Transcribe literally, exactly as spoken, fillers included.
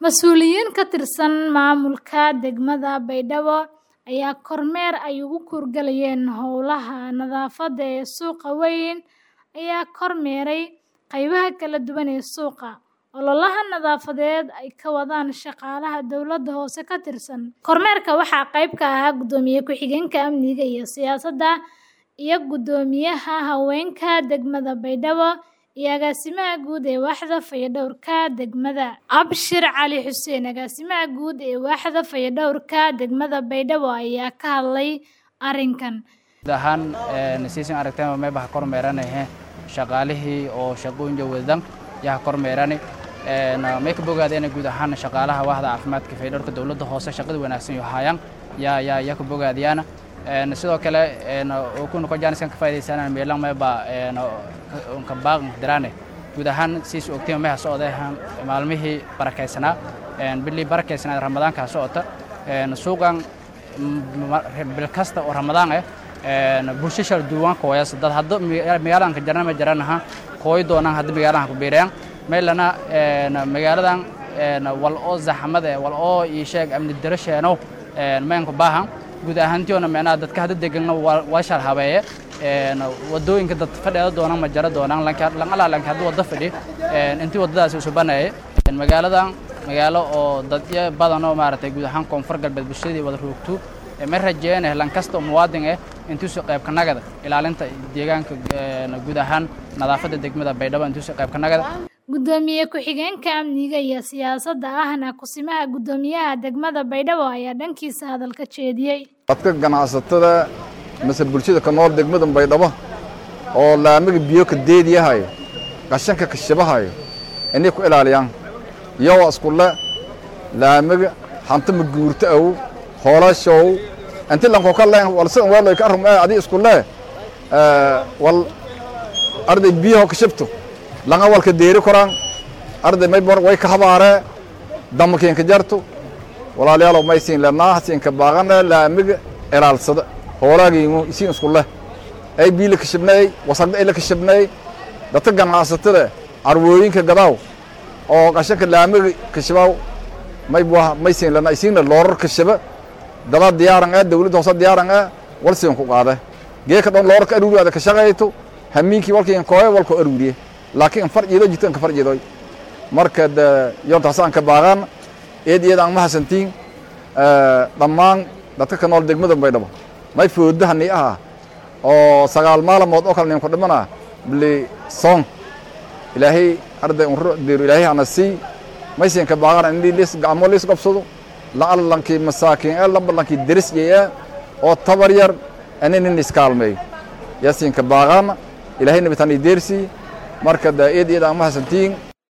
Mas'uuliyiin ka tirsan maamulka degmada Baydhabo ayaa kormeer ay ugu kurgalayeen howlaha nadaafadda ee suuqa weyn ayaa kormeeray qaybaha kala duwan ee suuqa. Ololaha nadaafadeed ay ka wadaan shaqaalaha dowladda hoose ka tirsan. Kormeerka waxaa qayb ka ahaa Gudoomiye Ku-xigeenka Amniga iyo Siyaasadda iyo Gudoomiyaha Haweenka degmada Baydhabo iyo Agaasimaha Guud ee Waaxda Fayadhowrka degmada. Abshir Cali Xuseen, Agaasimaha Guud ee Waaxda Fayadhowrka degmada Baydhabo ayaa ka hadlay arrinkan. Dahan nasiisin aragtay ma baa kormeeranay shaqaalihii oo shaqooyin jawadan yaa kormeeranay een ma ka bogaadeen guud ahaan shaqaalaha waaxda caafimaadka Fayadhowrka dowladda hoose shaqada wanaagsan iyo hayaan yaa yaa yaa ka bogaadiyana een sidoo kale een oo ku noqon jaaniskan ka faa'iideysanaan meelan ma baa een ka baaq diraane guud ahaan siis ogtiin ma socdaan maalmihii barakeysanaa een billi barakeysanaa ramadaanka socota een suuqan bil kasta oo ramadaan ah een bulshada duwan kooyas dad hadda magaaladaan ka jarnaa ma jaranaha kooy doonaan hadda magaaladaan ku beerayaan meelana een magaaladan een wal oo zaxmad ah wal oo ii sheeg amni darasheeno een meen ku baahan guud ahaantiina macnaha dadka hadda deegaanna waa shar habeeye een wadooyinka dad fadhiya doonaan ma jara doonaan lan ala lan hadda wada fadhi een intii wadadaas u subanayay een magaaladan magaalo oo dad badan oo maartay guud ahaan koonfur galbeed bulshadii wada roogto ma rajeeyeen lan kasta muwaadin ah intuu soo qayb ka nagada ilaalinta deegaanka guud ahaan nadaafadda degmada Baydhabo intuu soo qayb ka nagada. Gudoomiye Ku-xigeenka Amniga iyo Siyaasadda ahna Kusimaha Gudoomiyaha degmada Baydhabo ayaa dhankiisa hadal ka jeediyay. Dadka ganacsatada mas'uul bulshada ka nool degmada Baydhabo oo laamiga biyo ka deediyahay qashanka ka shabahay inay ku ilaaliyaan iyo iskuula laamiga hanta ma guurta aw hoolashow inta lan ko kale wal san wal ka arrum adi iskuula ee wal arday biyo ka shabto langa walka deeri koraan arday may bor way ka habaare damkeen ka jarto walaalayaal may siin lanaa siin ka baaqana laamiga ilaalsada hoolaagiimu isiin iskuula ay biil ka shabnay wasaqda ila ka shabnay dadka ganacsatada arwooyinka gadaaw oo qashanka laamiga ka shabaw may baa may siin lanaa isiin loorar ka shaba daba diyaaran ah dawladda hoose diyaaran ah wal siin ku qaada geeka dhan loorka aruuriya ka shaqeeyto hamiinki walkii kooy walko aruuriye laakiin farjido jitan ka farjido marka yoonta saan ka baaqan eed iyadaan ma hasantiin ee dhamaan dadka ka nool degmada Baydhabo may foodahani ah oo sagaal maalmood oo kale nin ku dhimana bili song ilaahay arday uu diir ilaahay anasi may siin ka baaqan in liis gacmo liis qabsado la allankii masaakiin ee lambankii daris yeeya oo tabar yar anina iskaalmay yaasiin ka baaqan ilaahay nabitani deersi marka eed iyadaan ma hasantiin